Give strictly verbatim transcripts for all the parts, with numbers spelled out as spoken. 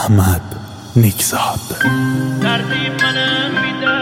احمد نیکزاد. دردی منم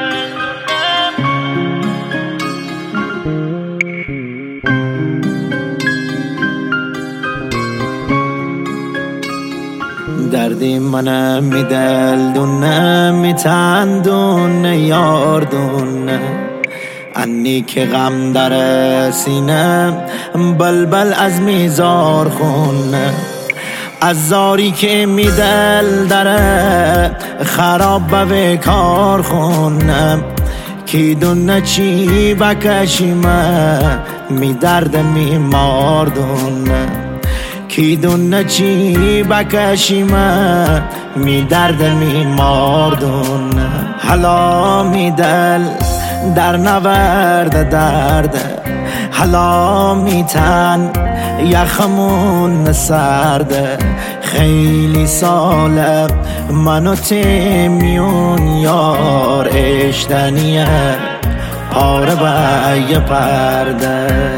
دردی منم می دل دونه می تن دونه یار دونه انی که غم در سینه بلبل از میزار خونه از زاری که می دل داره خراب به کار خونه کی دونه چی بکشیمه می درد می مار دونه کی دونه چی بکشیمه می درد می مار دونه حالا می دل در نورد درده حالا می تن یخمون سرده خیلی ساله منو تیمیون یار اشتنیه پاره به یه پرده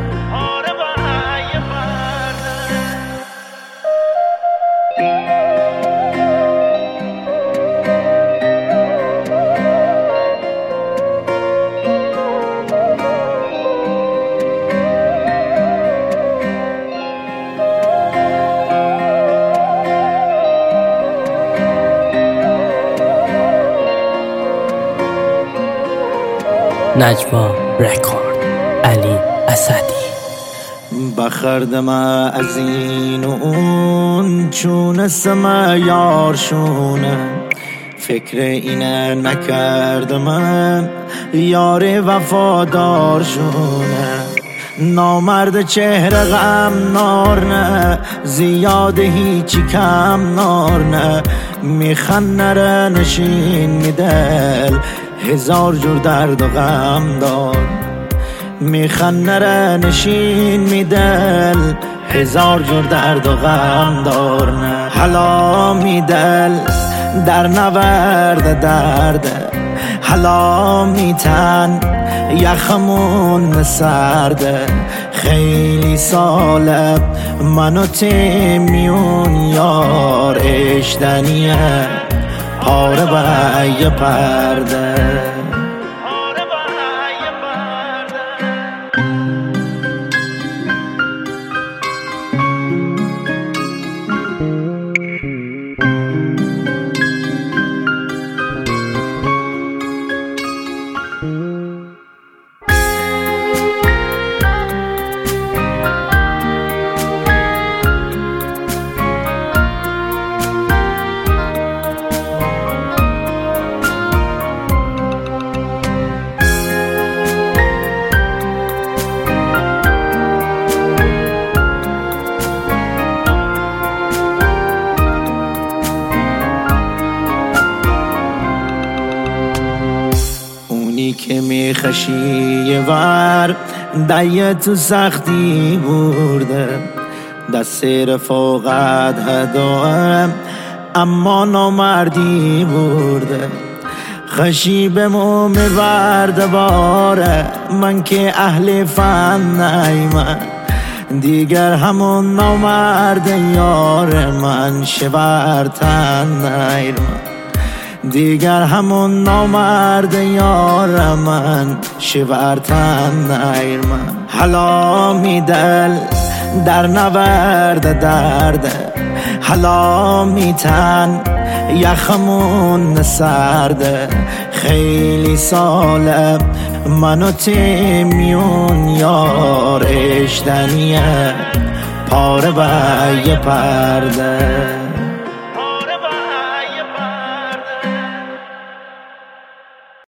نجوا رکورد علی اسدی. بخردم از این و اون چونستم یارشونه فکر اینه نکردم یار وفادارشونه نامرد چهره غم نار نه زیاده هیچی کم نار نه میخن نره نشین میدل هزار جور درد و غم دار میخن نره نشین میدل هزار جور درد و غم دار نه حالا میدل در نورد درده حالا میتن یخمون سرده خیلی ساله منو تیمیون یار اشتنیه پاره به یه پرده که میخشی یه ور دیه تو سختی برده دست رفاقت هداه اما نامردی برده خشی به مو میورده باره من که اهل فن نیمن دیگر همون نامرد یار من شورتن نیرمن دیگر همون نامرد یار من شورتن نیرمن حالا میدل در نورد درده حالا میتن یخمون سرده خیلی ساله منو تیمیون یار اشتنیه پاره به یه پرده